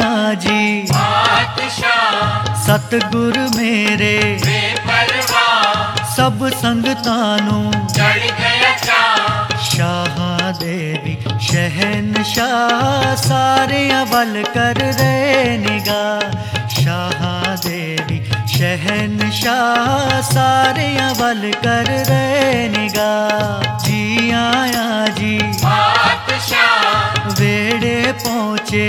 आया जी सतगुर मेरे सब संगतां नूं शाह देवी शहनशाह सारियां वल कर रहे निगाह। शाह देवी शहनशाह सारियां वल कर रहे निगाह। जी आया जी वेड़े पहुँचे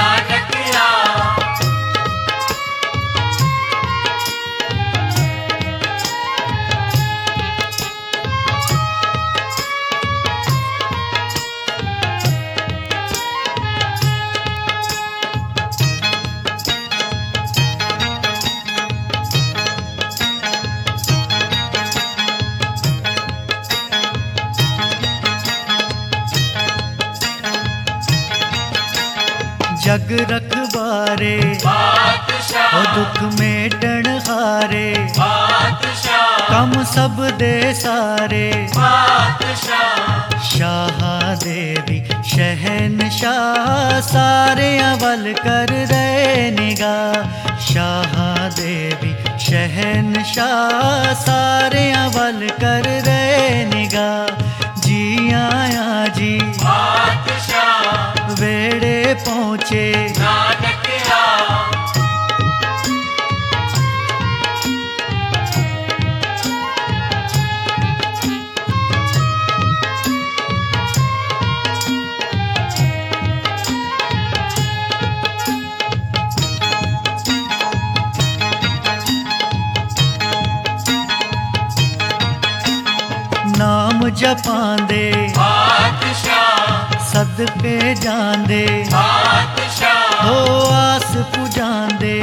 जग रखवारे ओ दुख मेटण हारे कम सब दे सारे। शाह देवी शहनशाह सारियां वल कर रहे निगाह। शाह देवी शहनशाह सारियां वल कर रहे निगाह। जी आया जी वेड़े पहुँचे नाम जपांदे सदके जांदे हो आस पुजांदे।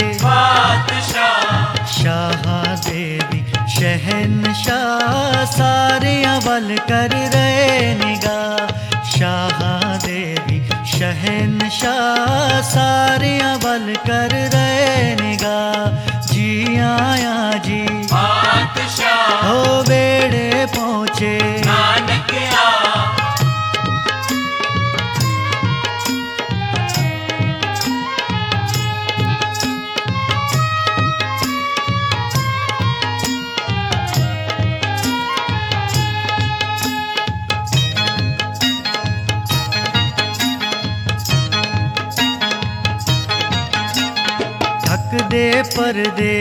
शाह देवी शहनशाह सारियां वल कर रहे निगाह। शाह देवी शहनशाह सारियां वल कर रहे निगाह। जी आया जी हो वेड़े पहुँचे दे परदे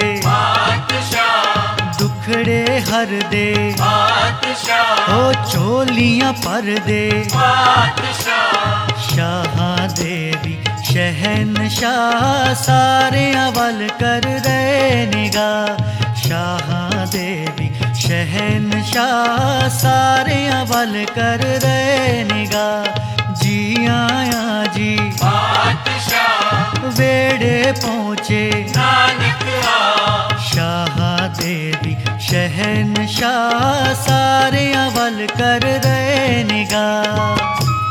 दुखड़े हर दे ओ चोलियां पर दे। शाह देवी शहनशाह सारियां वल कर रहे निगाह। शाह देवी शहनशाह सारियां वल कर रहे निगाह। जी आया जी वेड़े पहुँचे शाह देवी शहनशाह सारियां वल कर रहे निगाह।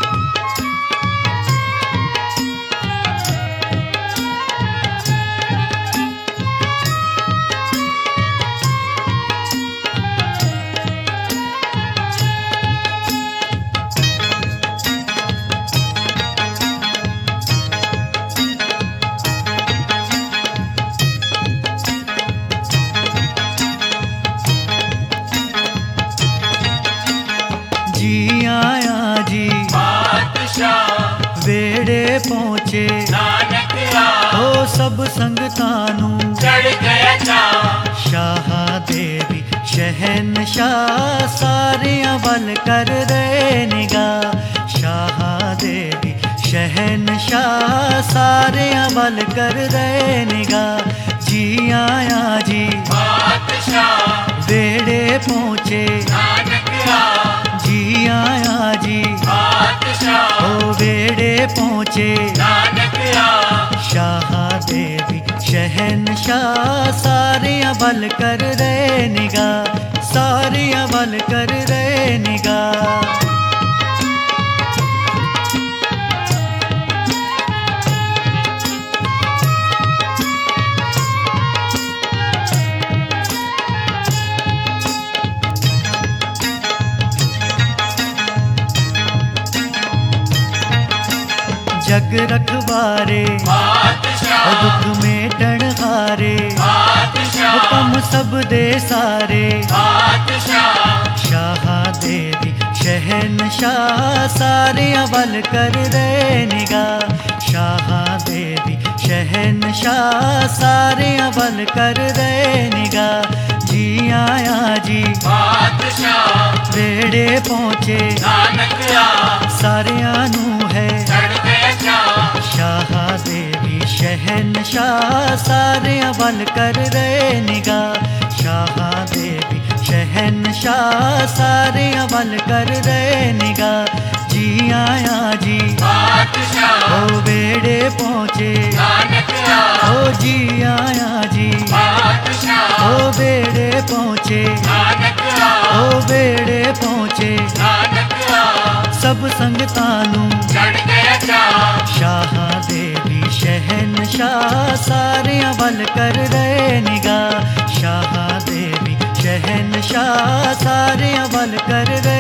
जी आया जी वेड़े पहुँचे हो सब संगतां नूं शाह देवी शहनशाह सारियां वल कर रहे निगाह। शाह देवी शहनशाह सारियां वल कर रहे निगाह। जी आया जी वेड़े पहुँचे जी आया जी ओ वेड़े पहुँचे शाह देवी शहनशाह सारियां वल कर रहे निगाह। सारियां वल कर रहे निगाह। जग रखवारे सब दे सारे बादशाह शाह देवी शहनशाह सारे अवल कर रहे निगाह शाह देवी शहनशाह सारे अवल कर रहे निगाह जी आया जी बादशाह वेड़े पहुँचे नानक आ सारियां नू है चढ़ गया चाह शाह देवी शहनशाह सारे अवल कर रहे निगाह शाह देवी शहनशाह सारे अवल कर रहे निगाह जी आया जी बादशाह ओ बेड़े पहुँचे नानक आ ओ जी आया जी बादशाह ओ बेड़े पहुँचे नानक आ ओ बेड़े पहुँचे नानक आ सब संगतानू चढ़ गया चाह शाह देवी शहनशाह सारे अवल कर रहे निगाह शाह देवी शहनशाह सारे अवल कर रहे